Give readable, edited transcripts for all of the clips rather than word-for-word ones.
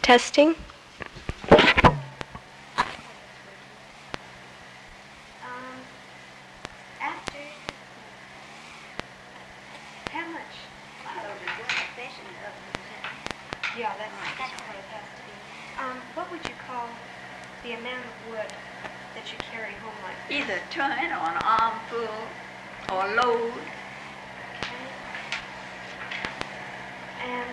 Testing. After, how much? Yeah, that's what it has to be. What would you call the amount of wood that you carry home like this? Either a ton or an armful or a load. Okay. And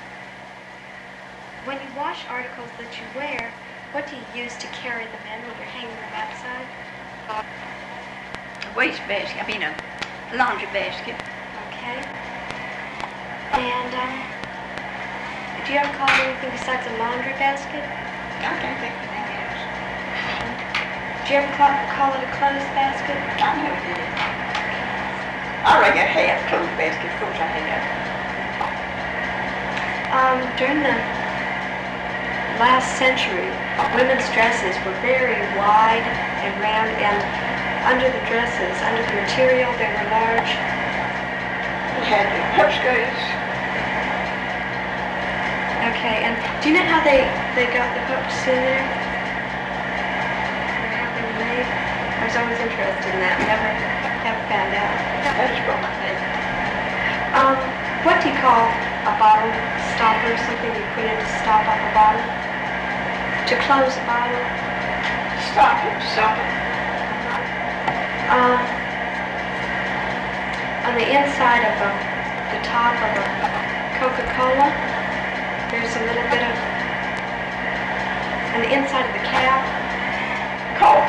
when you wash articles that you wear, what do you use to carry them in when you're hanging them outside? A waste basket, a laundry basket. Okay. And do you ever call it anything besides a laundry basket? I can't think of anything else. Do you ever call it a clothes basket? I never did. I reckon half clothes basket, of course I had that. During the last century, women's dresses were very wide and round, and under the dresses, under the material, they were large. We had the skirts. Okay, and do you know how they got the hooks in there? Or how they were made? I was always interested in that. Never have found out. That's what my name. What do you call a bottle stopper? Something you put in to stop up a bottle? To close a bottle? Stop it. On the inside of the top of a Coca-Cola, there's a little bit of, on the inside of the cap, Cork.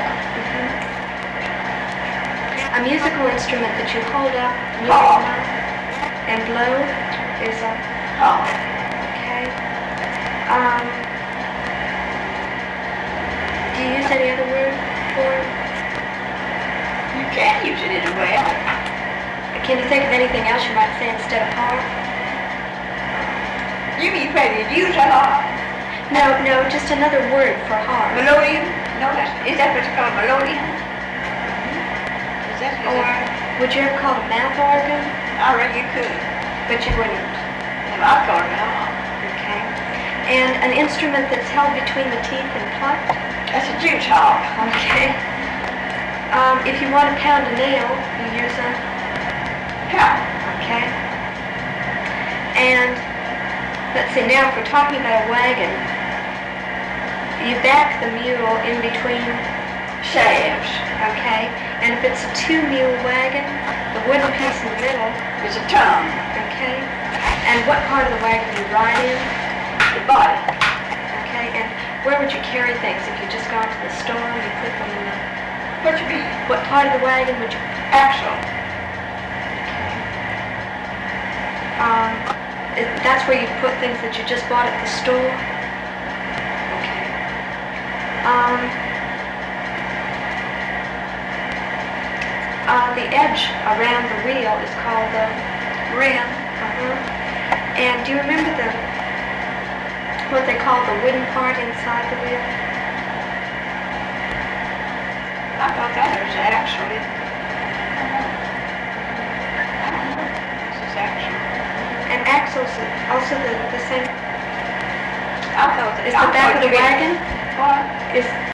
a musical instrument that you hold up near your Harp. mouth and blow is a, Oh. okay. Do you use any other word for it? You can use it anywhere. Can you think of anything else you might say instead of harp? You mean whether you use a harp? No, just another word for harp. Melodeon? No, is that what's called melodeon? Is that what Or would you ever call it a mouth organ? I reckon you could. But you wouldn't. I call it a harp. Okay. And an instrument that's held between the teeth and plucked? That's a jute harp. Okay. If you want to pound a nail, you use a... Yeah. Okay. And let's see, now if we're talking about a wagon, you back the mule in between Shafts. okay? And if it's a two-mule wagon, the wooden piece in the middle, It's a tongue. okay? And what part of the wagon do you ride in? The body. Okay, and where would you carry things? If you just gone to the store, you put them in the... What you mean? What part of the wagon would you... Axle. That's where you put things that you just bought at the store? Okay. The edge around the wheel is called the rim. And do you remember what they call the wooden part inside the wheel? I thought that was actually. This is actually. And axles also the same. I thought that. Is the back of the wagon? What? Is